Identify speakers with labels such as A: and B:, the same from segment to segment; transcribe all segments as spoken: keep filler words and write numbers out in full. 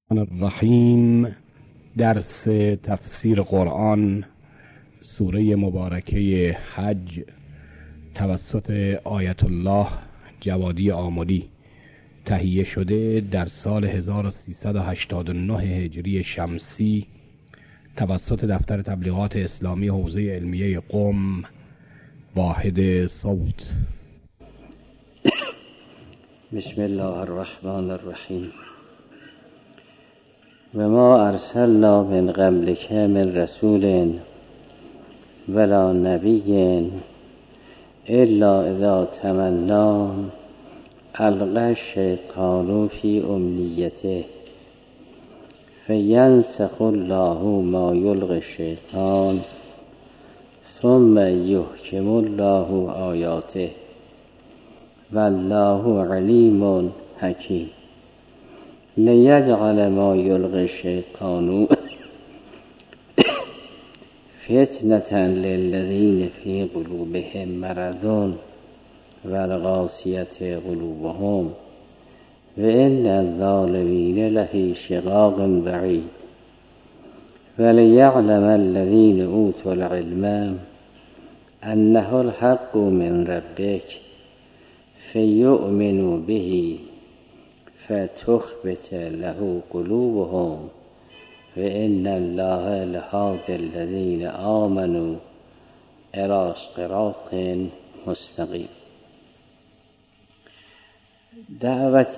A: الرحیم. درس تفسیر قرآن سوره مبارکه حج توسط آیت الله جوادی آملی تهیه شده در سال هزار و سیصد و هشتاد و نه هجری شمسی توسط دفتر تبلیغات اسلامی حوزه علمیه قم. واحد صوت.
B: بسم الله الرحمن الرحیم. و ما ارسلنا من قبلک من رسول ولا نبی الا اذا تمنی القی الشیطان فی امنیته فینسخ الله ما یلقی الشیطان ثم یحکم الله آیاته والله علیم حکیم. لیجعل ما یلقی الشیطان فتنة للذین فی قلوبهم مرض والقاسیة قلوبهم وان الظالمین لفی شقاق بعید ولیعلم الذین اوتوا العلم انه الحق من ربک فیؤمنوا به فتخبت له قلوبهم وان الله لهادی الذین آمنوا الی صراط مستقیم. دعوت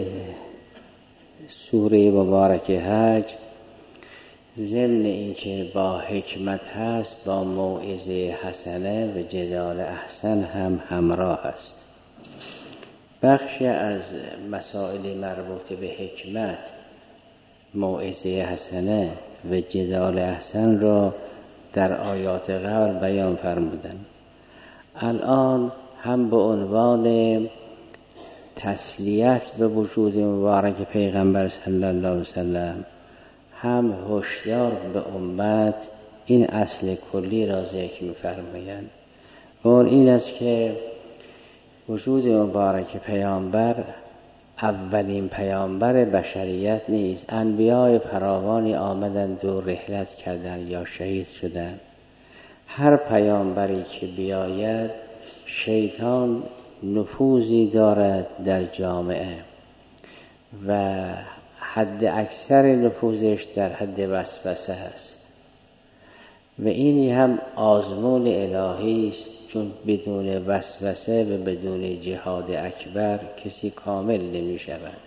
B: سوره مبارکه حج ضمن اینکه با حکمت هست با موعظه حسنه و جدال احسن هم همراه است. بخشی از مسائل مربوط به حکمت، موعظه حسنه و جدال احسن را در آیات قبل بیان فرمودند. الان هم به عنوان تسلیت به وجود مبارک پیغمبر صلی الله علیه وسلم هم هشدار به امت این اصل کلی را ذکر می‌فرمایند. اون این است که وجود مبارک پیامبر اولین پیامبر بشریت نیست. انبیاء فراوانی آمدند و رحلت کردند یا شهید شدند. هر پیامبری که بیاید شیطان نفوذی دارد در جامعه و حد اکثر نفوذش در حد وسوسه است و این هم آزمون الهی است، چون بدون وسوسه و بدون جهاد اکبر کسی کامل نمی شود.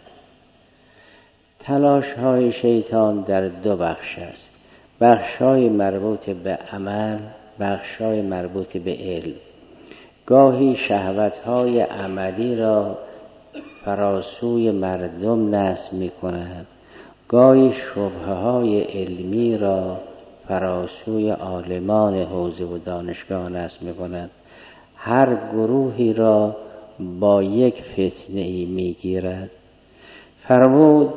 B: تلاش های شیطان در دو بخش است: بخش های مربوط به عمل، بخش های مربوط به علم. گاهی شهوت های عملی را فراسوی مردم نصب می کند، گاهی شبهه های علمی را فراسوی عالمان حوزه و دانشگاه نصب می کند. هر گروهی را با یک فتنه ای می گیرد. فرمود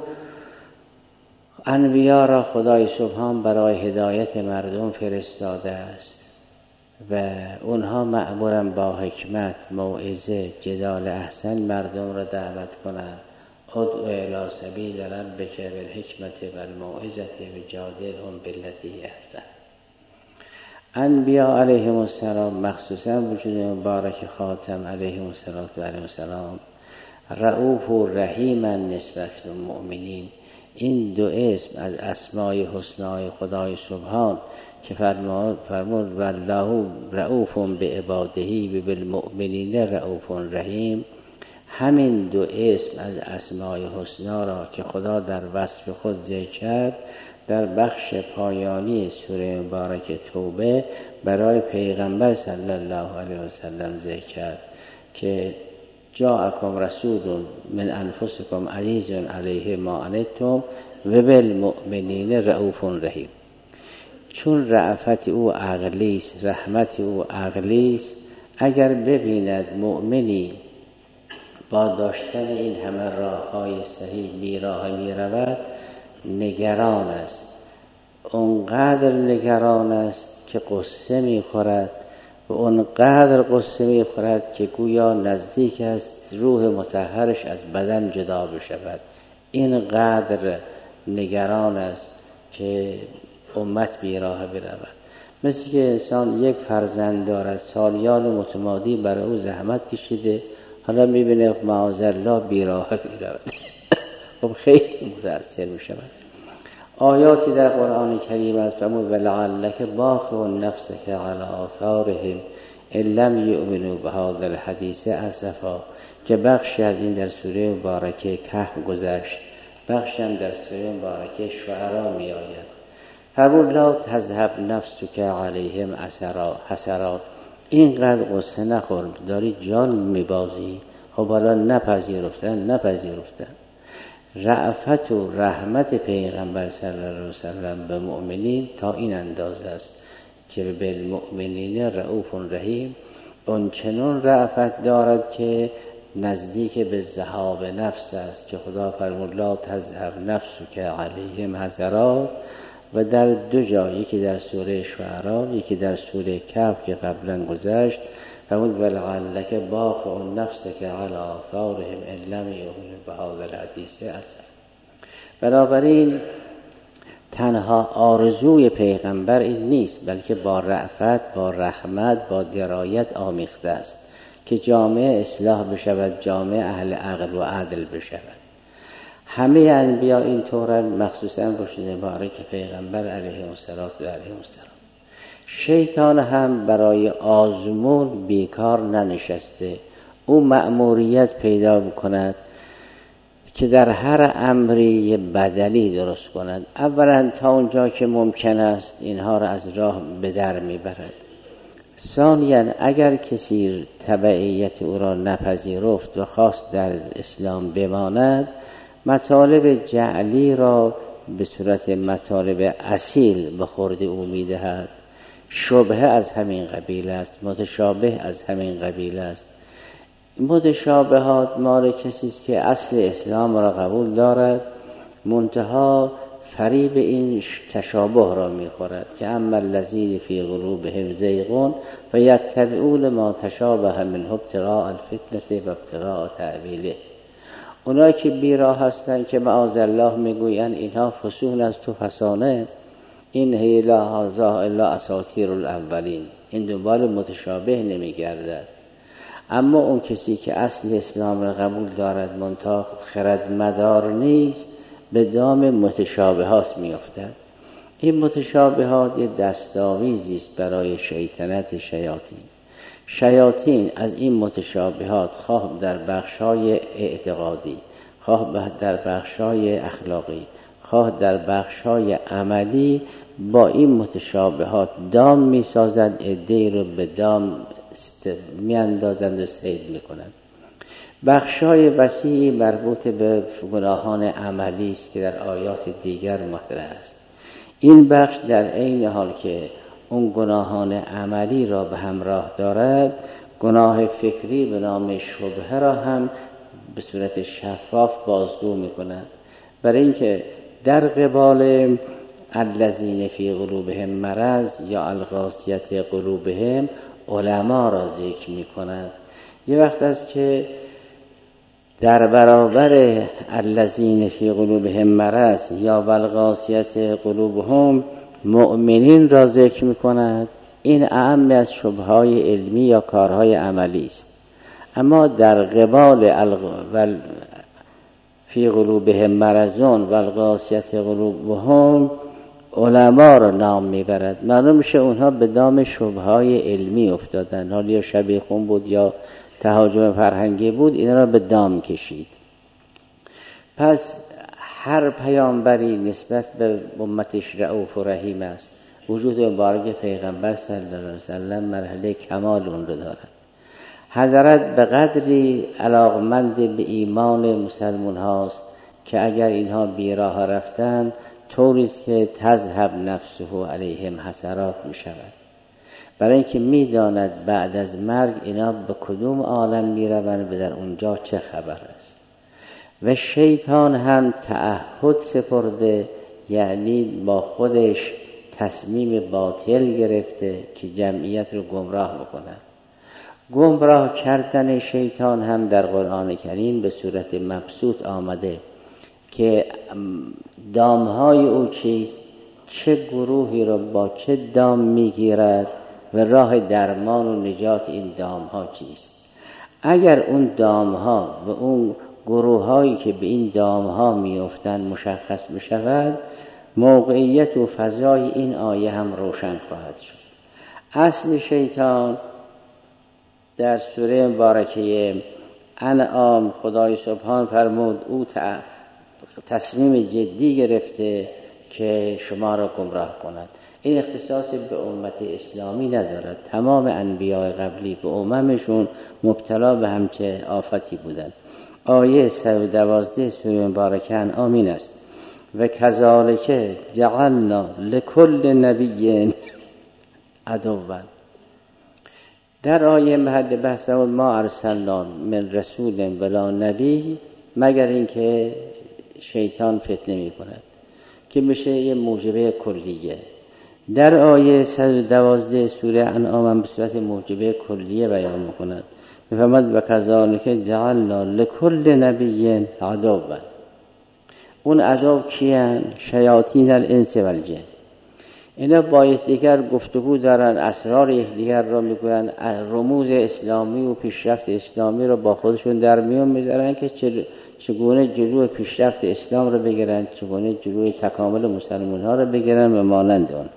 B: انبیا را خدای سبحان برای هدایت مردم فرستاده است و اونها مأمورن با حکمت، موعظه، جدال احسن مردم را دعوت کنند. ادعو الی سبیل ربک بالحکمة والموعظة وجادلهم بالتي احسن. انبیا علیهم السلام، مخصوصا وجود مبارک خاتم علیهم السلام، رؤوف و رحیم نسبت به مؤمنین. این دو اسم از اسمای حسنای خدای سبحان که فرمود والله رؤوف بعباده و بالمؤمنین رؤوف رحیم، همین دو اسم از اسمای حسنا را که خدا در وصف خود ذکر کرد در بخش پایانی سوره مبارکه توبه برای پیغمبر صلی الله علیه وسلم ذکر کرد که جاءکم رسول من انفسکم عزیز علیه ما عنتم و بالمؤمنین رؤوف رحیم. چون رأفت او عقلی است، رحمت او عقلی است، اگر ببیند مؤمنی با داشتن این همه راه‌های صحیح بیراه می رود نگران است. اونقدر نگران است که قصه می خورد و اونقدر قصه می خورد که گویا نزدیک است روح مطهرش از بدن جدا بشود. اینقدر نگران است که امت بیراه برود. مثل که انسان یک فرزند دارد، سالیان متمادی برای او زحمت کشیده، حالا میبینه معاذالله بیراه برود خب خیلی متأثر میشود. آیاتی در قرآن کریم است فرمود ولعلک باخع نفسک علی آثارهم ان لم یؤمنوا بهذا الحدیث اسفا، که بخشی از این در سوره مبارکه کهف گذشت، بخشی هم در سوره مبارکه شعراء می آید. فرمود لا تذهب نفسک علیهم حسرات، اینقدر قصه نخور، داری جان میبازی. خب حالا نپذیرفتن نپذیرفتن رأفت و رحمت پیغمبر صلی الله علیه وسلم به مؤمنین تا این اندازه است که بالمؤمنین رؤوف رحیم، اون چنون رأفت دارد که نزدیک به ذهاب نفس است، که خدا فرمود لا تذهب نفسک علیهم حسرات، و در دو جا، یکی در سوره شعراء یکی در سوره کهف که قبلا گذشت، فرمود ولعلک باخع نفسک علی آثارهم ان لم یؤمنوا بهذا الحدیث اسفا. بنابراین تنها آرزوی پیغمبر این نیست، بلکه با رأفت، با رحمت، با درایت آمیخته است که جامعه اصلاح بشود، جامعه اهل عقل و عدل بشود. همه انبیا این طورن، مخصوصا رشد مبارک پیغمبر علیه الصلوة و علیه السلام. شیطان هم برای آزمون بیکار ننشسته، او مأموریت پیدا می‌کند که در هر امری یه بدلی درست کند. اولا تا اونجا که ممکن است اینها را از راه به در میبرد. ثانیاً اگر کسی تبعیت او را نپذیرفت و خواست در اسلام بماند، مطالب جعلی را به صورت مطالب اصیل به خورد او میدهد. شبهه از همین قبیل است، متشابه از همین قبیل است. متشابهات مال کسی است که اصل اسلام را قبول دارد، منتها فریب این تشابه را میخورد که اما الذین فی قلوبهم زیغ فیتبعون ما تشابه منه ابتغاء الفتنة و ابتغاء تأویله. اونایی که بیراه هستند که معاذالله میگویند اینها فسون از تو فسانه، این هی لا هذا الا اساطیر الاولین، این دنبال متشابه نمیگردد. اما اون کسی که اصل اسلام را قبول دارد منتها خرد مدار نیست، به دام متشابهات میافتد. این متشابهات یه دستاویزی است برای شیطنت شیاطین. شیاطین از این متشابهات خواه در بخشای اعتقادی، خواه در بخشای اخلاقی، خواه در بخشای عملی، با این متشابهات دام می سازند، عده‌ای رو به دام می اندازند و صید می کنند. بخشای وسیعی مربوط به گناهان عملی است که در آیات دیگر مطرح است. این بخش در عین حال که اون گناهان عملی را به همراه دارد، گناه فکری به نام شبهه را هم به صورت شفاف بازگو می کند. برای اینکه در قبال الذین فی قلوبهم مرض یا القاسیة قلوبهم علما را ذکر می کند. یه وقت است که در برابر الذین فی قلوبهم مرض یا القاسیة قلوبهم مؤمنین را ذکر می کند. این اعم از شبههای علمی یا کارهای عملی است. اما در قبال الغ... فی قلوبهم مرضون و القاسیة قلوبهم علما را نام میبرد. معلوم میشه اونها به دام شبههای علمی افتادن، حالا یا شبیخون بود یا تهاجم فرهنگی بود، این را به دام کشید. پس هر پیامبری نسبت به امتش رؤوف و رحیم است. وجود مبارک پیغمبر صلی الله علیه وسلم مرحله کمال اون رو دارد. حضرت به قدری علاقمند به ایمان مسلمان هاست که اگر اینها بیراه رفتن طوریست که تذهب نفسه علیهم حسرات می شود. برای اینکه می داند بعد از مرگ اینا به کدوم عالم می روند و در اونجا چه خبر است. و شیطان هم تعهد سپرده، یعنی با خودش تصمیم باطل گرفته که جمعیت رو گمراه بکند. گمراه کردن شیطان هم در قرآن کریم به صورت مبسوط آمده که دامهای او چیست، چه گروهی را با چه دام میگیرد و راه درمان و نجات این دامها چیست. اگر اون دامها و اون گروههایی که به این دامها میافتند مشخص بشود، موقعیت و فضای این آیه هم روشن خواهد شد. اصل شیطان در سوره مبارکه انعام خدای سبحان فرمود او تصمیم جدی گرفته که شما را گمراه کند. این اختصاص به امت اسلامی ندارد. تمام انبیاء قبلی به اممشون مبتلا به همچه آفتی بودند. آیه صد و دوازده سوره مبارکه انعام این است: و کذالک جعلنا لکل نبی عدوا. در آیه محل بحث ما ارسلنا من رسول ولا نبی، مگر اینکه شیطان فتنه می کند که میشه یه موجبه کلیه. در آیه صد و دوازده سوره انعام هم به صورت موجبه کلیه بیان میکند، میفرماد و کذالک جعلنا لکل نبی عدوا. اون عدو کیان؟ شیاطین الانس و الجن. اینا با یکدیگر گفتگو دارن، اسرار یکدیگر را میگوین، رموز اسلامی و پیشرفت اسلامی را با خودشون در میون میذارن که چگونه جلوی پیشرفت اسلام را بگیرن، چگونه جلوی تکامل مسلمان ها را بگیرن و مانند اون.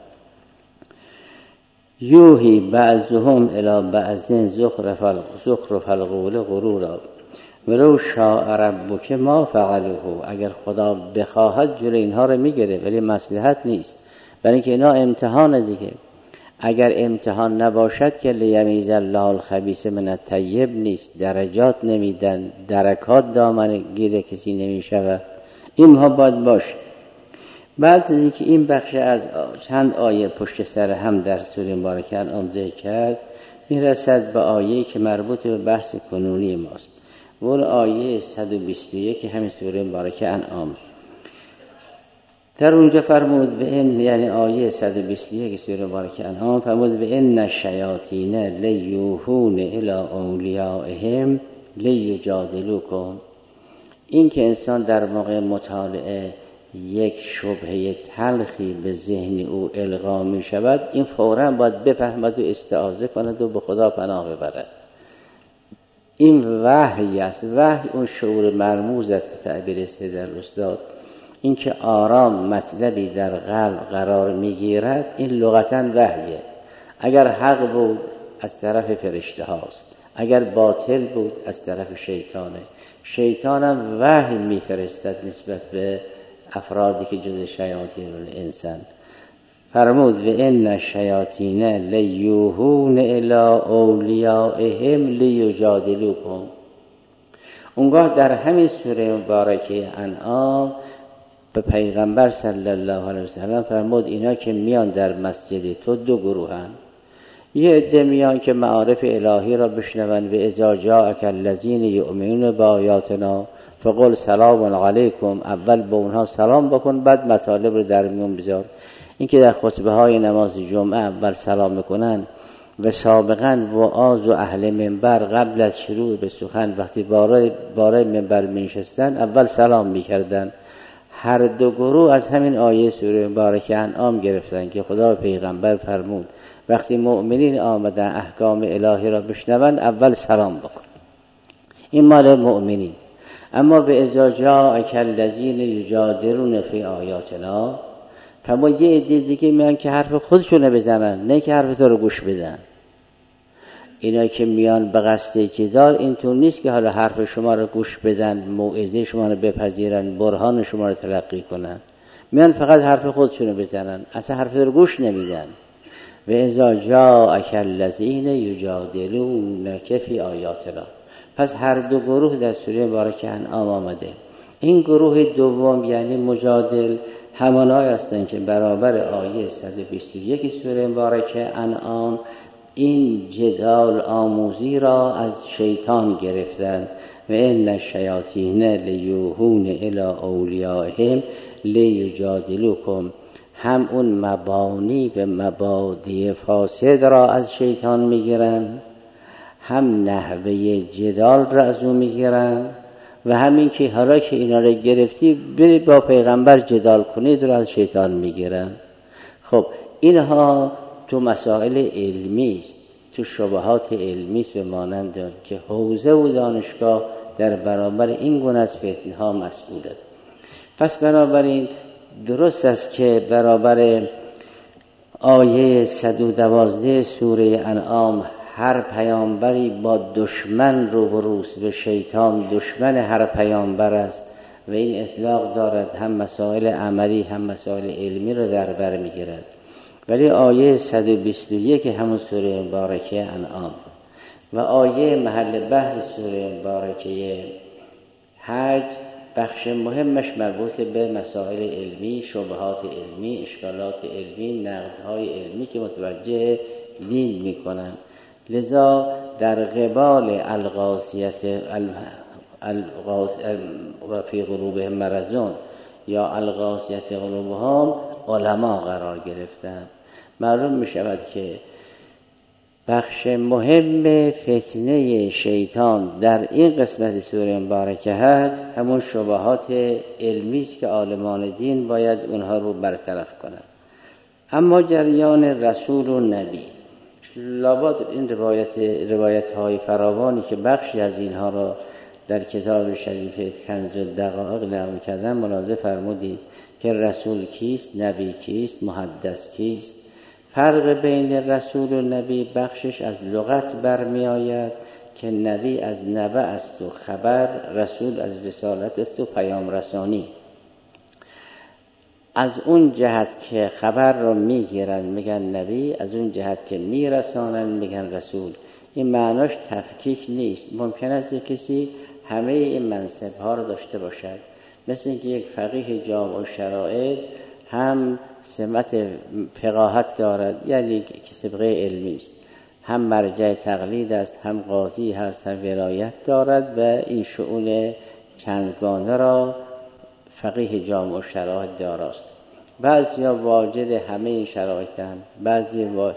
B: یوهی بعضهم الی بعض زخرف القول غرورا ولو شاء ربک ما فعلوه. اگر خدا بخواهد جلوی اینها را میگیره، ولی مصلحت نیست، برای اینکه اینا امتحان دیگه. اگر امتحان نباشد که لیمیز الله الخبیث من الطیب نیست، درجات نمیدن، درکات دامن گیره کسی نمیشود. اینها باید باشه. بعد از اینکه این بخش از چند آیه پشت سر هم در سوره مبارکه انعام ذکر کرد، میرسد به آیه که مربوط به بحث کنونی ماست، و آیه صد و بیست و یک که همین سوره مبارکه انعام. در اونجا فرمود به این، یعنی آیه صد و بیست و یک سوره مبارکه انعام فرمود به ان الشیاطین لیوحون الی اولیائهم لیجادلوکم. این که انسان در موقع مطالعه یک شبهه تلخی به ذهن او القا می شود، این فوراً باید بفهمد و استعاذه کند و به خدا پناه ببرد. این وحی است. وحی اون شعور مرموز است به تعبیر سید الاستاد. این که آرام مطلبی در قلب قرار میگیرد، این لغتاً وحیه. اگر حق بود از طرف فرشته هاست، اگر باطل بود از طرف شیطانه. شیطانم وحی میفرستد نسبت به افرادی که جز شیاطین الانسان. فرمود و ان الشیاطین لیوحون الی اولیائهم لیجادلوکم. اونگاه در همین سوره مبارکه انعام به پیغمبر صلی الله علیه وسلم فرمود اینا که میان در مسجد تو دو گروهن. یه عده میان که معارف الهی را بشنون و اذا جاءک الذین یؤمنون بآیاتنا فقل سلام علیکم. اول به اونها سلام بکن، بعد مطالب رو در میون بذار. این که در خطبه های نماز جمعه اول سلام میکنن و سابقا وعاظ و اهل منبر قبل از شروع به سخن وقتی باره باره منبر میشستن اول سلام میکردن. هر دو گروه از همین آیه سوره مبارکه انعام گرفتن که خدا پیغمبر فرمود وقتی مؤمنین آمدن احکام الهی را بشنون اول سلام بکن. این مال مؤمنین. اما به اذا جاءک الذین یجادلون فی آیاتنا، فما یه عده دیگه میان که حرف خودشونه بزنن، نه که حرف تو رو گوش بدن. اینا که میان به قصد جدال، اینطور نیست که حالا حرف شما رو گوش بدن، موعظه شما رو بپذیرن، برهان شما رو تلقی کنن. میان فقط حرف خودشونو بزنن، اصلا حرف رو گوش نمیدن. و اذا جاءک الذین یجادلونک فی آیاتنا. پس هر دو گروه در سوره مبارکه انعام آمده. این گروه دوم یعنی مجادل همانایی هستند که برابر آیه صد و بیست و یک سوره مبارکه انعام این جدال آموزی را از شیطان گرفتن. و ان الشیاطین لیوحون الی اولیائهم لیجادلوکم. هم اون مبانی و مبادی فاسد را از شیطان میگیرن، هم نحوه جدال را از او میگیرن و همین که حالا که اینا رو گرفتی بری با پیغمبر جدال کنید رو از شیطان میگیرن. خب اینها تو مسائل علمی است، تو شبهات علمی است، به مانند که حوزه و دانشگاه در برابر این گونه از فتنه ها مسئوله. پس بنابراین درست است که برابر آیه صد و دوازده سوره انعام هر پیامبری با دشمن روبروست و شیطان دشمن هر پیامبر است و این اطلاق دارد، هم مسائل عملی هم مسائل علمی رو در بر میگیرد. ولی آیه صد و بیست و یک همون سوره مبارکه انعام و آیه محل بحث سوره مبارکه حج بخش مهمش مربوط به مسائل علمی، شبهات علمی، اشکالات علمی، نقدهای علمی که متوجه دین میکنن. لذا در قبال الغاسیت و فی قلوبهم مرضون یا الغاسیت قلوبهم علما قرار گرفتن. معلوم می شود که بخش مهم فتنه شیطان در این قسمت سوره مبارکه هست همون شبهات علمی است که عالمان دین باید اونها رو برطرف کنند. اما جریان رسول و نبی، لابد این روایت روایت های فراوانی که بخشی از اینها را در کتاب شریف کنز الدقایق نقل کردن ملاحظه فرمودید که رسول کیست، نبی کیست، محدث کیست. فرق بین رسول و نبی بخشش از لغت برمی آید که نبی از نبع است و خبر، رسول از رسالت است و پیام رسانی. از اون جهت که خبر رو میگیرن میگن نبی، از اون جهت که میرسانن میگن رسول. این معناش تفکیک نیست. ممکن است کسی همه این منصب ها رو داشته باشد، مثل اینکه یک فقیه جامع الشرائع هم سمت فقاهت دارد، یعنی که سابقه علمی است، هم مرجع تقلید است، هم قاضی هست، هم ولایت دارد و این شؤون چندگانه را فقیه جامع الشرائع داراست. بعضیا واجد همه این شرایطن، بعضی واجد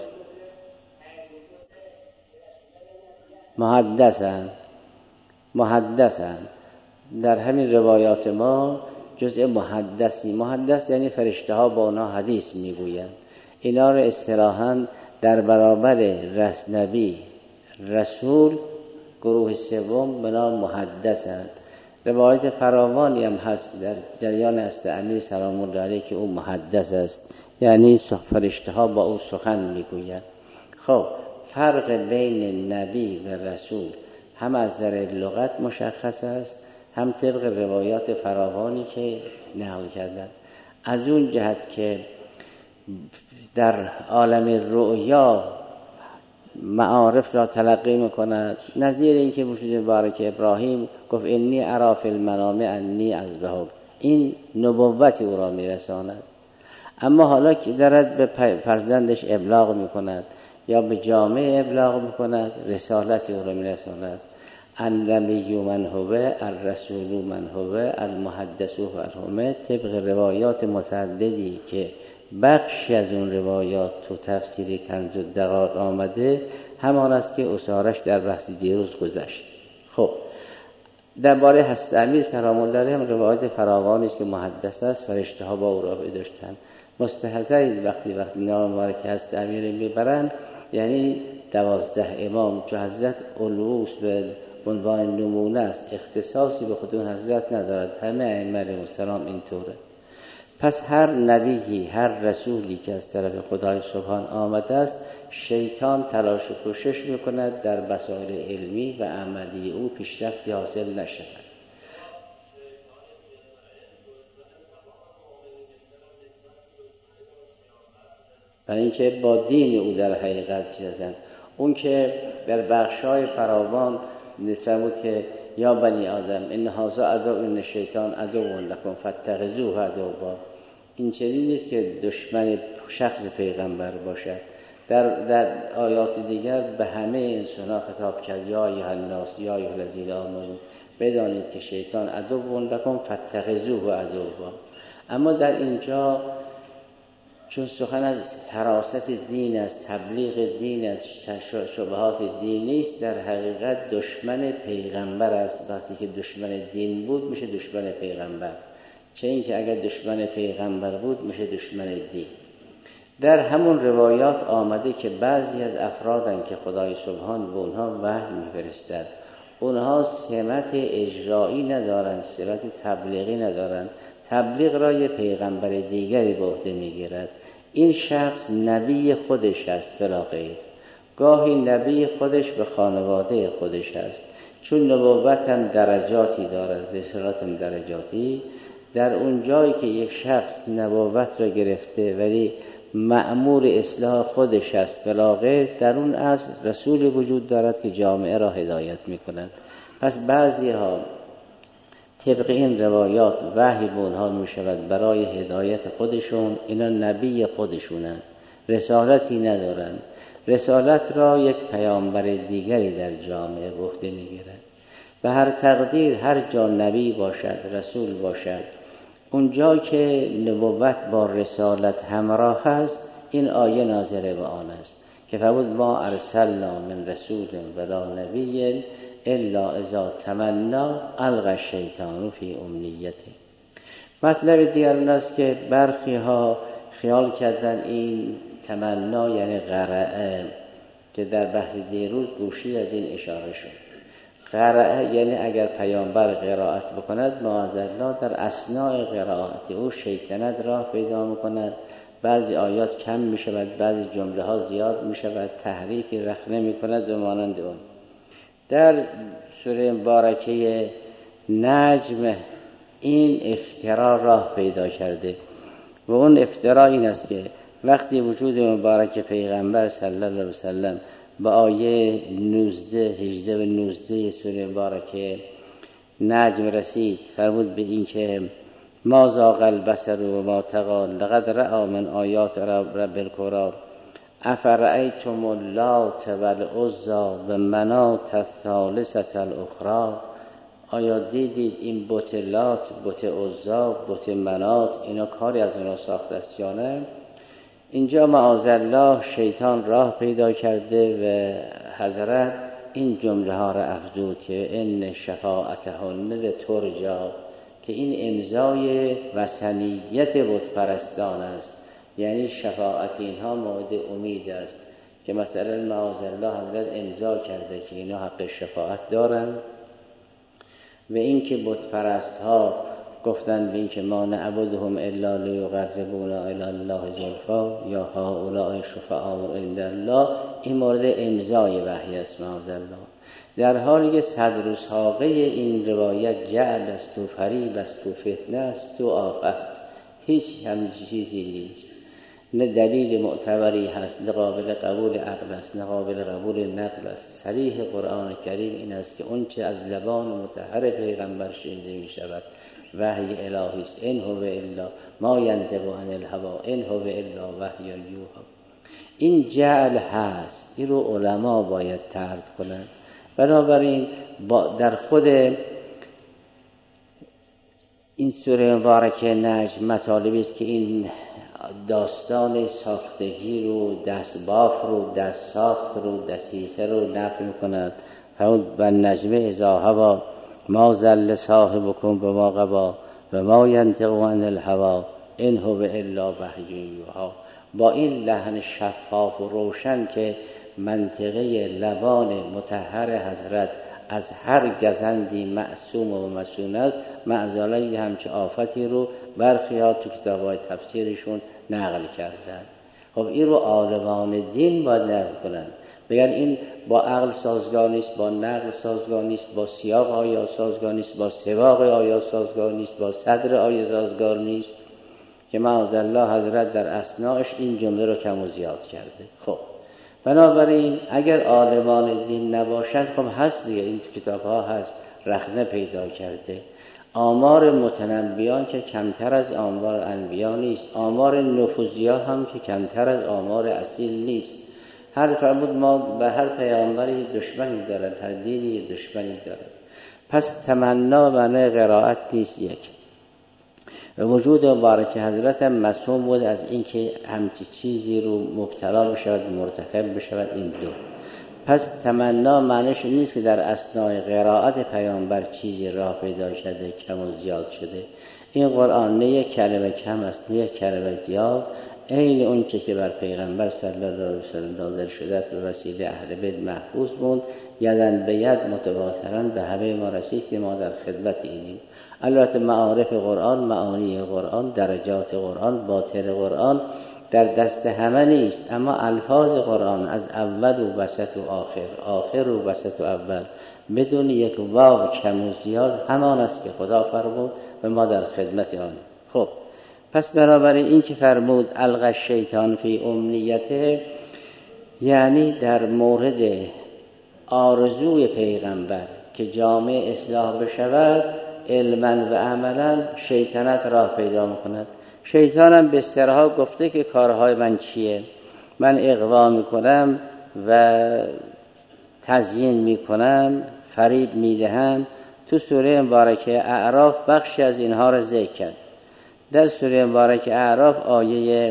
B: محدثن محدثن در همین روایات ما جزء محدثی. محدث یعنی فرشته ها با اونا حدیث میگویند. اینا رو اصطلاحاً در برابر رس نبی رسول گروه سوم به نام محدثند. روایت فراوانی هم هست در جریان است امیر سلام الله علیه که او محدث است، یعنی فرشته ها با او سخن میگویند. خب فرق بین نبی و رسول هم از نظر لغت مشخص است، هم طبق روایات فراوانی که نقل کردن. از اون جهت که در عالم رؤیا معارف را تلقی میکند، نظیر این که موجود مبارک ابراهیم گفت انی اری فی المنام انی اذبحک، این نبوت او را میرساند. اما حالا که دارد به فرزندش ابلاغ میکند یا به جامعه ابلاغ میکند، رسالت او را میرساند. النبی من هو، الرسول من هو، المحدث هو. طبق روایات متعددی که بخشی از اون روایات تو تفسیر کنز الدقایق آمده، همان است که اسارش در بحث دیروز گذشت. خب درباره حضرت امیر سلام الله علیه هم روایت فراوانی است که محدث است، فرشته ها با او رابطه داشتند. مستحضرید وقتی وقتی نام مبارک حضرت امیر میبرند یعنی دوازده امام، چون حضرت علوس به عنوان نمونه است، اختصاصی به خود اون حضرت ندارد، همه ائمه علیهم السلام اینطوره. پس هر نبیی، هر رسولی که از طرف خدای سبحان آمده است، شیطان تلاش و کوشش میکند در مسائل علمی و عملی او پیشرفتی حاصل نشود. برای اینکه با دین او در حقیقت چیزن. اون که در بخشای فراوان نفرمود که یا بنی آدم این هذا عدو، این شیطان عدو لکم فاتخذوه عدوا. این چیزی نیست که دشمن شخص پیغمبر باشد. در, در آیات دیگر به همه انسان‌ها خطاب کرد یا ایها الناس یا ایها الذین آمنوا، بدانید که شیطان عدو لکم فاتخذوه عدوا. اما در اینجا چون سخن از حراست دین، از تبلیغ دین، از شبهات دین نیست، در حقیقت دشمن پیغمبر است. وقتی که دشمن دین بود میشه دشمن پیغمبر، چه این که اگر دشمن پیغمبر بود میشه دشمن دین. در همون روایات آمده که بعضی از افرادن که خدای سبحان به اونها وحی میفرستد، اونها سمت اجرایی ندارن، سمت تبلیغی ندارن، تبلیغ را یه پیغمبر دیگری به عهده میگیرد. این شخص نبی خودش است بلا غیر، گاهی نبی خودش به خانواده خودش است، چون نبوت هم درجاتی دارد، رسالت هم درجاتی. در اون جایی که یک شخص نبوت را گرفته ولی مأمور اصلاح خودش است بلا غیر، در اون از رسولی وجود دارد که جامعه را هدایت میکند. پس بعضی ها طبق این روایات وحی به اونها می شود برای هدایت خودشون، اینا نبی خودشونن، رسالتی ندارن، رسالت را یک پیامبر دیگری در جامعه به عهده میگیرد. و هر تقدیر هر جا نبی باشد، رسول باشد، اونجا که نبوت با رسالت همراه است، این آیه ناظره به آن است که فرمود ما ارسلنا من رسول ولا نبی الا اذا تمنا القى الشیطان فی امنیته. مطلب دیگر این است که برخی ها خیال کردن این تمنا یعنی قرعه، که در بحث دیروز گوشی از این اشاره شد. قرعه یعنی اگر پیامبر قرائت بکند معاذالله در اثناء قرائت او شیطنت راه پیدا میکند، بعضی آیات کم میشود، بعضی جمله ها زیاد میشود، تحریفی رخ نمیکند و مانند اون. در سوره مبارکه نجم این افترا راه پیدا کرده و اون افترا این است که وقتی وجود مبارک پیغمبر صلی الله علیه وسلم با آیه نوزده هجده و نوزده سوره مبارکه نجم رسید، فرمود به این که ما زاغ البصر و ما طغی لقد رأى من آیات رب الکبری افرأیتم اللات والعزی و مناة الثالثة الاخری. آیا دیدید این بت لات، بت عزی، بت منات، اینا کاری از اونا ساخته است یا نه؟ اینجا معاذالله شیطان راه پیدا کرده و حضرت این جمله ها را افزود که ان شفاعتهن لترجا، که این امضای وثنیت بت پرستان است، یعنی شفاعت اینها مورد امید است که مثلا معاذالله حضرت امضا کرده که اینا حق شفاعت دارن. و این که بت پرست ها گفتن به این که ما نعبدهم الا لیقربونا الی الله زلفا یا هؤلاء شفعاء عند الله، این مورد امضای وحی است معاذالله. در حالی که صدر ساقه این روایت جعل است و فریب است و فتنه است و آفت، هیچ همین چیزی نیست، نه دلیل معتبری هست، نه قابل قبول عقل است، نه قابل قبول نقل است. صریح قرآن کریم این است که اون چه از لبان مطهر پیغمبر شنیده می شود وحی الهی است. ان هو الا ما ینطق عن الهوا ان هو الا وحی یوحی. این جعل هست، این رو علما باید طرد کنند. بنابراین در خود این سوره مبارکه نجم مطالبی است که این داستان ساختگی رو، دست باف رو، دست ساخت رو، دسیسه رو نفی می‌کند. فرمود و نجم اذا هوا ما ضل صاحبکم بما غوی و ما ینطق عن الهوی ان هو الا وحی یوحی. با این لحن شفاف و روشن که منطقه لبان مطهر حضرت از هر گزندی معصوم و مسون است، معذاله همچه آفتی رو برخی ها تو کتاب‌های تفسیرشون نقل کردن. خب این رو عالمان دین باید نقل کنن، بگن این با عقل سازگار نیست، با نقل سازگار نیست، با سیاق آیه سازگار نیست، با سواق آیه سازگار نیست، با صدر آیه سازگار نیست، که معاذالله حضرت در اثناءش این جمله رو کم و زیاد کرده. خب بنابراین اگر عالمان دین نباشند، خب هست دیگه، این کتاب ها هست، رخنه پیدا کرده. آمار متنبیان که کمتر از آمار انبیا نیست، آمار نفوذیا هم که کمتر از آمار اصیل نیست. هر فرمود ما به هر پیامبری دشمنی دارد، هر دینی دشمنی دارد. پس تمنا معنی قرائت نیست یک. و وجود مبارک حضرت هم مصوم بود از اینکه همچی چیزی رو مبتلا بشود مرتکب بشود این دو. پس تمنا معنیش نیست که در اثناء قرائت پیامبر چیزی راه پیدا شده کم و زیاد شده. این قرآن نه یک کلمه کم است نه یک کلمه زیاد، این اون چه که بر پیغمبر صلی الله علیه و سلم نازل شده است به وسیله اهل بیت محفوظ بود، یدن به ید متواترا به همه ما رسید که ما در خدمت اینیم. البته معارف قرآن، معانی قرآن، درجات قرآن، باطن قرآن در دست همه نیست، اما الفاظ قرآن از اول و وسط و آخر، آخر و وسط و اول بدون یک واو کم و زیاد همان است که خدا فرمود و ما در خدمت آن. خب پس بنابراین این که فرمود القی الشیطان فی امنیته، یعنی در مورد آرزوی پیغمبر که جامعه اصلاح بشود علما و عملا شیطنت راه پیدا میکند. شیطان هم به سرها گفته که کارهای من چیه، من اغوا میکنم و تزیین میکنم، فریب میدهم. تو سوره مبارکه اعراف بخشی از اینها را ذکر کرد. در سوره مبارکه اعراف آیه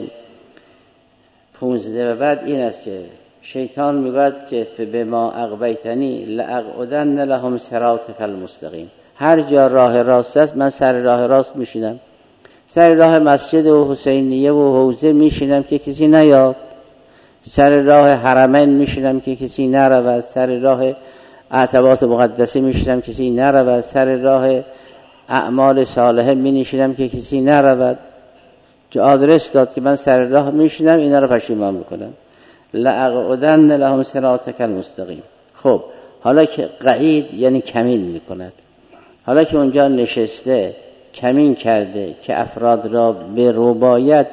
B: پونزده و بعد این است که شیطان میگوید که به ما اغویتنی لاقعدن لهم صراطک المستقیم، هر جا راه راست است من سر راه راست میشینم، سر راه مسجد و حسینیه و حوزه میشینم که کسی نیاد، سر راه حرمین میشینم که کسی نرود، سر راه عتبات مقدسه میشینم کسی نرود، سر راه اعمال صالحه مینشینم که کسی نرود. چه آدرس داد که من سر راه میشینم اینا رو پشیمان میکنم. لاقعدن لهم صراطک المستقیم. خب حالا که قعید یعنی کمین میکند، حالا که اونجا نشسته کمین کرده که افراد را به ربایت،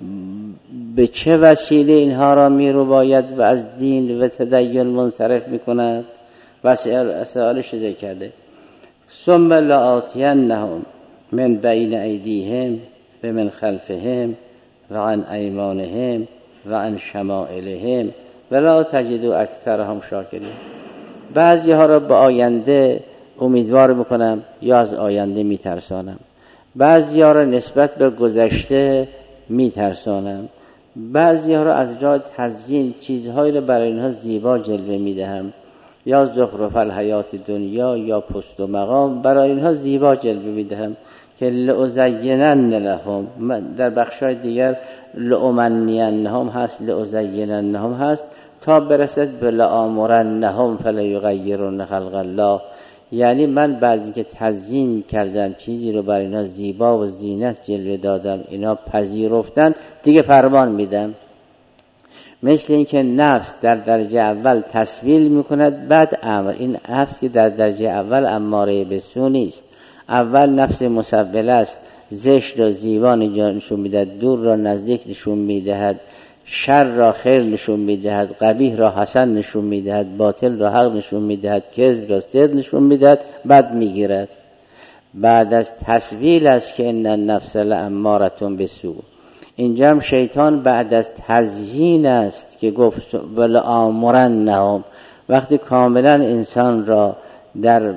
B: به چه وسیله اینها را می ربایت و از دین و تدین منصرف میکند و سوالش ذکر کرده. ثم لآتینهم من بین ایدیهم و من خلفهم و عن ایمانهم و عن شمائلهم ولا تجد اکثرهم شاکرین. بعضی ها را به آینده امیدوار میکنم یا از آینده میترسانم، بعضی ها را نسبت به گذشته میترسانم، بعضی ها را از جای تزیین چیزهایی را برای اینها زیبا جلوه میدهم، یا زخرف الحیات دنیا یا پست و مقام برای اینها زیبا جلوه میدهم که لأزینن لهم. در بخشای دیگر لأمنینهم هست، لأزیننهم هست تا برسد به لآمرنهم فلیغیرن خلق الله. یعنی من بعضی که تزیین کردم چیزی رو برای اینا زیبا و زینت جلوه دادم، اینا پذیرفتن دیگه فرمان میدم. مثل این که نفس در درجه اول تسویل میکند بعد امر. این نفس که در درجه اول اماره به سو نیست، اول نفس مسوله است، زشت را زیبا نشون میدهد، دور را نزدیک نشون میدهد، شر را خیر نشون میدهد، قبیح را حسن نشون میدهد، باطل را حق نشون میدهد، کذب را صدق نشون میدهد، بعد میگیرد. بعد از تسویل است که ان النفس لاماره بالسوء. اینجا هم شیطان بعد از تزیین است که گفت ولآمرنهم. وقتی کاملا انسان را در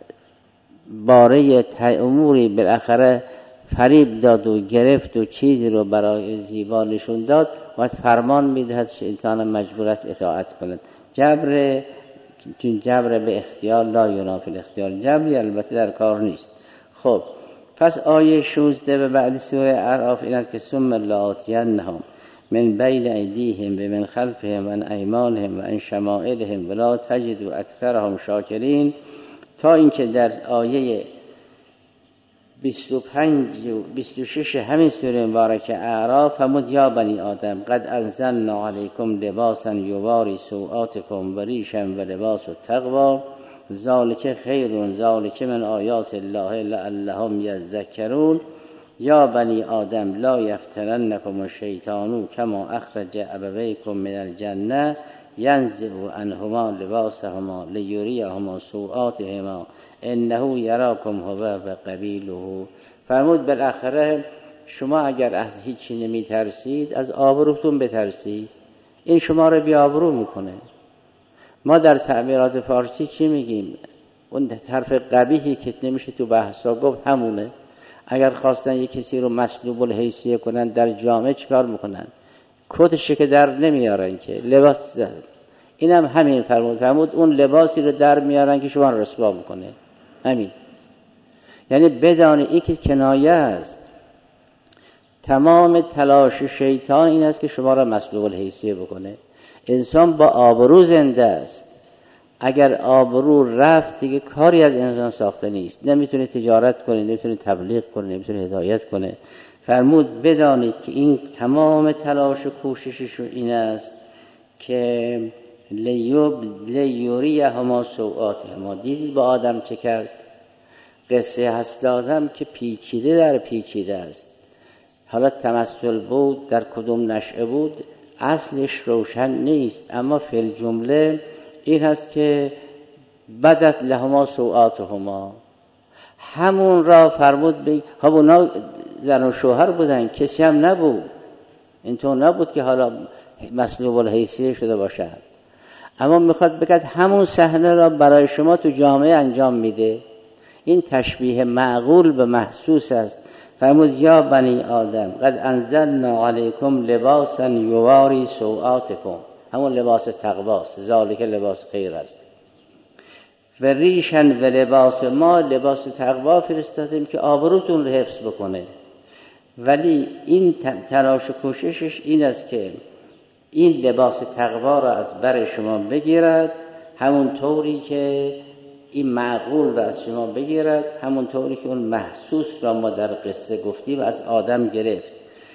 B: باره اموری بالاخره فریب داد و گرفت و چیزی رو برای زیبا نشون داد، باید فرمان میدهد شیطان مجبور است اطاعت کند. جبر، چون جبر به اختیار لا ینافی الاختیار، جبری البته در کار نیست. خب پس آیه شانزده به بعد سوره اعراف این است که ثم لآتینهم من بین ایدیهم و من خلفهم و عن ایمانهم و عن شمائلهم ولا تجد اکثرهم شاکرین، تا اینکه در آیه بیست و پنج و بیست و شش همین سوره مبارکه اعراف فرمود یا بنی آدم قد انزلنا علیکم لباسا یواری سوآتکم و ریشا و لباس التقوی ذالک خیر ذالک من آیات الله لعلهم یذکرون. یا بنی آدم لا یفتننکم الشیطان کما اخرج ابویکم من الجنه ینزع عنهما لباسهما لیریهما سوآتهما انه یراکم هو و قبیله. فرمود بالاخره شما اگر از هیچی نمی ترسید از آبروتون بترسید، این شما رو بی آبرو میکنه. ما در تعبیرات فارسی چی میگیم؟ اون حرف قبیحی که نمیشه تو بحثا گفت همونه. اگر خواستن یک کسی رو مسلوب الحیثیه کنن در جامعه چیکار میکنن؟ کتش که در نمیارن که لباس در. اینم هم همین فرمود فرمود اون لباسی رو در میارن که شما رو رسوا میکنه. همین. یعنی بدان این که کنایه است. تمام تلاش شیطان این است که شما را مسلوب الحیثیه بکنه. انسان با آبرو زنده است. اگر آبرو رفت دیگه کاری از انسان ساخته نیست. نمیتونه تجارت کنه، نمیتونه تبلیغ کنه، نمیتونه هدایت کنه. فرمود بدانید که این تمام تلاش و کوششش این است که لیوب لیوریه هما سوءات هما. دیدید با آدم چه کرد؟ قصه هست آدم که پیچیده در پیچیده است. حالا تمثل بود، در کدوم نشأه بود اصلش روشن نیست، اما فی الجمله این هست که بدت لهما سوءاتهما. همون را فرمود بی ها اونا زن و شوهر بودن، کسی هم نبود، اینطور نبود که حالا مسلوب الحیثیه شده باشد. اما میخواد بگه همون صحنه را برای شما تو جامعه انجام میده. این تشبیه معقول به محسوس است. فرمود یا بنی آدم قد انزلنا علیکم لباسا یواری سوآتکم. همون لباس تقواست، ذالک لباس خیر است. و ریشن و لباس ما، لباس تقوا فرستادیم که آبروتون رو حفظ بکنه. ولی این تلاش و کوششش این است که این لباس تقوا را از بر شما بگیرد، همون طوری که این معقول را از شما بگیرد، همون طوری که اون محسوس را ما در قصه گفتیم از آدم گرفت.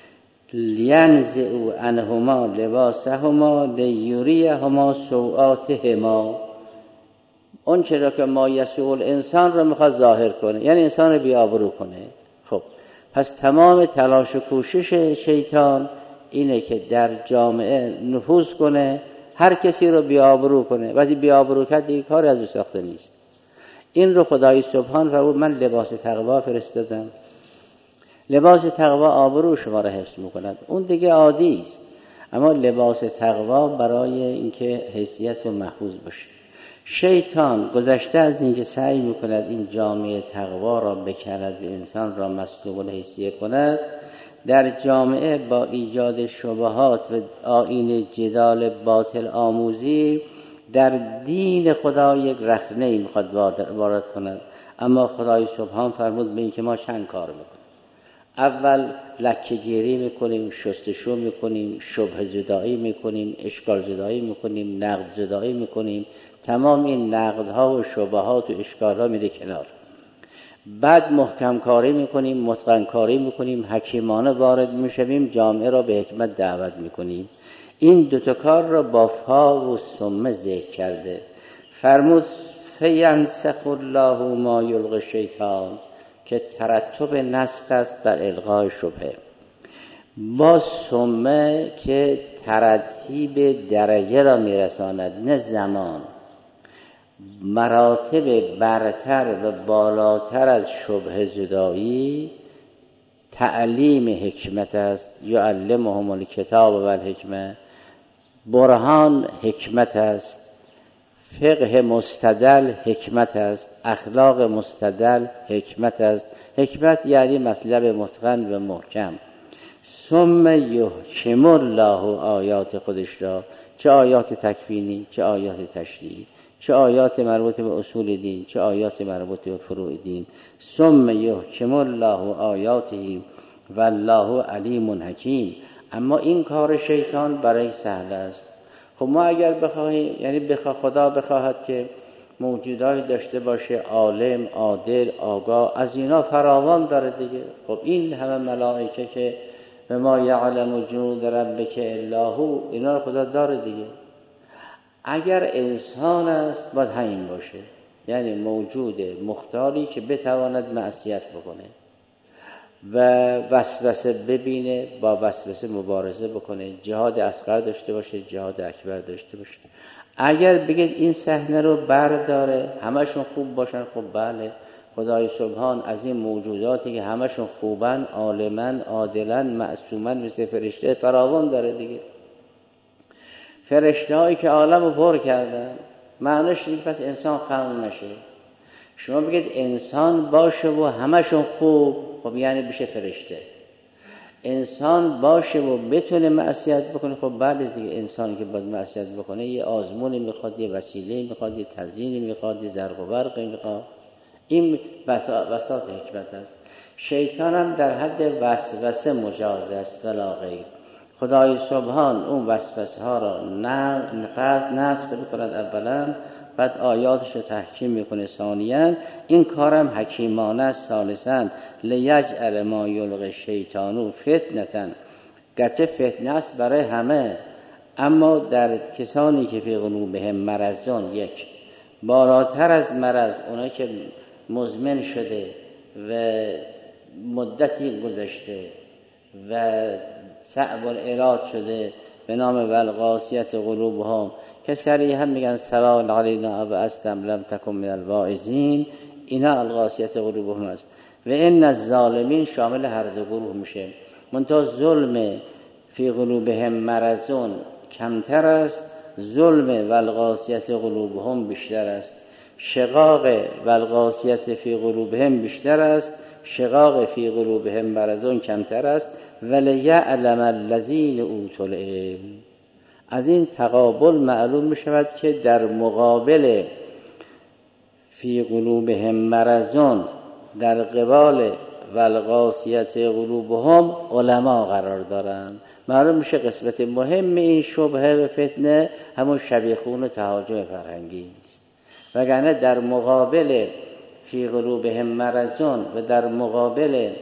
B: لینزعوا عنهما لباسهما لیریهما سوآتهما. اون چرا که ما یسوع الانسان را میخواد ظاهر کنه، یعنی انسان رو بی‌آبرو کنه. خب پس تمام تلاش و کوشش شیطان اینه که در جامعه نفوذ کنه، هر کسی رو بی‌آبرو کنه. وقتی بی‌آبرو کرد دیگه کاری از او ساخته نیست. این رو خدای سبحان فرمود من لباس تقوا فرستادم. لباس تقوا آبرو شما را حفظ میکند، اون دیگه عادی است. اما لباس تقوا برای اینکه حیثیت و محفوظ باشه. شیطان گذشته از اینکه سعی میکند این جامعه تقوا را بکند و انسان را مسلوب الحیثیه کند، در جامعه با ایجاد شبهات و آیین جدال باطل آموزی در دین خدا یک رخنه‌ای میخواد وارد کند. اما خدای سبحان فرمود به این که ما چند کار میکنیم. اول لکه گیری میکنیم، شستشو میکنیم، شبه زدایی میکنیم، اشکال زدایی میکنیم، نقد زدایی میکنیم. تمام این نقدها و شبهات و اشکالها میره کنار. بعد محکم کاری میکنیم، متقن کاری میکنیم، حکیمانه وارد میشویم، جامعه را به حکمت دعوت میکنیم. این دوتا کار را با فا و ثمه ذکر کرده. فرمود فینسخ الله ما یلقی شیطان، که ترتب نسخ است در الغای شبهه. با ثمه که ترتیب درجه را میرساند، نه زمان. مراتب برتر و بالاتر از شبه زدایی تعلیم حکمت است. یعلمهم الکتاب و الحکمه. برهان حکمت است، فقه مستدل حکمت است، اخلاق مستدل حکمت است. حکمت یعنی مطلب متقن و محکم. ثم یحکم الله آیات خودش را، چه آیات تکوینی، چه آیات تشریعی، چه آیات مربوط به اصول دین، چه آیات مربوط به فروع دین. ثم یحکم الله آیاته والله علیم حکیم. اما این کار شیطان برای سهل است. خب ما اگر بخواهیم، یعنی بخواه خدا بخواهد که موجوداتی داشته باشه عالم، عادل، آگاه، از اینا فراوان داره دیگه. خب این همه ملائکه که به ما یعلم جنود ربک الا هو، اینا رو خدا داره دیگه. اگر انسان است باید همین باشه، یعنی موجود مختاری که بتواند معصیت بکنه و وسوسه ببینه، با وسوسه مبارزه بکنه، جهاد اصغر داشته باشه، جهاد اکبر داشته باشه. اگر بگید این صحنه رو برداره همشون خوب باشن، خب بله، خدای سبحان از این موجوداتی که همشون خوبن، عالمن، عادلن، معصومن، مثل فرشته فراوان داره دیگه. فرشته هایی که عالم رو پر کردن، معنیش این پس انسان خلق نشه. شما بگید انسان باشه و همشون خوب، خب یعنی بشه فرشته. انسان باشه و بتونه معصیت بکنه، خب بله دیگه، انسانی که باید معصیت بکنه یه آزمونی میخواد، یه وسیله میخواد، یه تزیینی میخواد، یه زرق و برقی میخواد. این بساط حکمت است. شیطان هم در حد وسوسه مجاز است ولا غیر. خدای سبحان اون وسوسه ها را نسخ میکند اولا، بعد آیاتش رو تحکیم میکنه ثانیاً. این کارم حکیمانه است ثالثاً. لیجعل ما یلقی شیطانو فتنةً، گرچه فتنه است برای همه، اما در کسانی که فی قلوبهم مرضون، یک بالاتر از مرض اونا که مزمن شده و مدتی گذشته و صعب العلاج شده به نام والقاسیة قلوبهم که صریحا میگن سواء علینا ابعثتم لم تکن من الواعظین، اینا القاسیة قلوبهم است. و ان الظالمین شامل هر دو گروه میشه. منتها ظلم فی قلوبهم مرضون کمتر است، ظلم والقاسیة قلوبهم بیشتر است. شقاق والقاسیة فی قلوبهم بیشتر است، شقاق فی قلوبهم مرضون کمتر است. ولیعلم الذین اوتوا العلم. از این تقابل معلوم می شود که در مقابل فی قلوبهم مرضون در قبال والقاسیة قلوبهم علما قرار دارند. معلوم میشه قسمت مهم این شبهه و فتنه همون شبیخون و تهاجم فرهنگی است. وگرنه در مقابل فی قلوبهم مرضون و در مقابل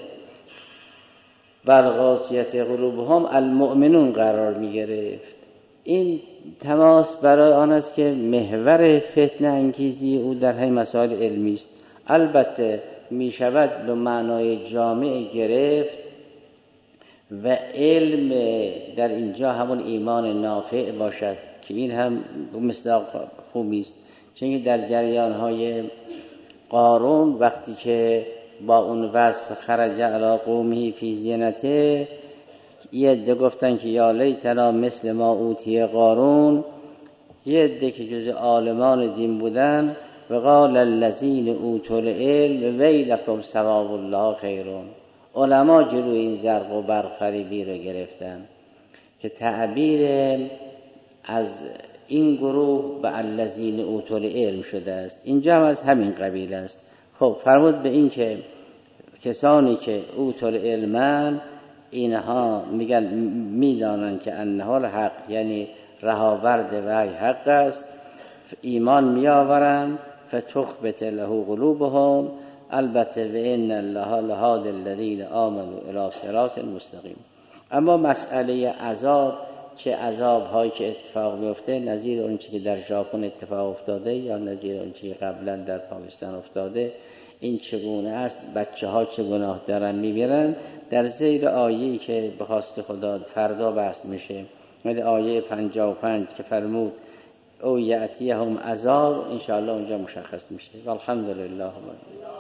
B: والقاسیة قلوبهم المؤمنون قرار می گرفت. این تماس برای آن است که محور فتنه انگیزی او در همین مسائل علمی است. البته می شود به معنای جامع گرفت و علم در اینجا همون ایمان نافع باشد که این هم مصداق خوبی است. چون در جریان های قارون وقتی که با اون وصف خرج علی قومه فی زینته، یه عده گفتن که یا لیتنا مثل ما اوتی قارون، یه عده که جز عالمان دین بودن و قال الذین اوتوا العلم ویلکم ثواب الله خیرون. علما جلوی این زرق و برق فریبی رو گرفتن که تعبیر از این گروه به الذین اوتوا العلم شده است. اینجا هم از همین قبیل است. خب فرمود به این که کسانی که اوتوا العلم اینها میگن میدانن که انه الحق، یعنی رهاورد وحی حق است، ایمان میآورن فتخبت له قلوبهم. البته و ان الله لهادی الذین آمنوا الی صراط مستقیم. اما مسئله عذاب، چه عذاب هایی که اتفاق میفته نظیر اون چیزی که در ژاپن اتفاق افتاده یا نظیر اون چیزی که قبلا در پاکستان افتاده، این چگونه است، بچه ها چه گناه دارن میبرن، در زیر آیه‌ای که به خواست خدا فردا بحث میشه، مثل آیه پنجاه و پنج که فرمود او یأتیهم عذاب، انشاءالله اونجا مشخص میشه. والحمدلله.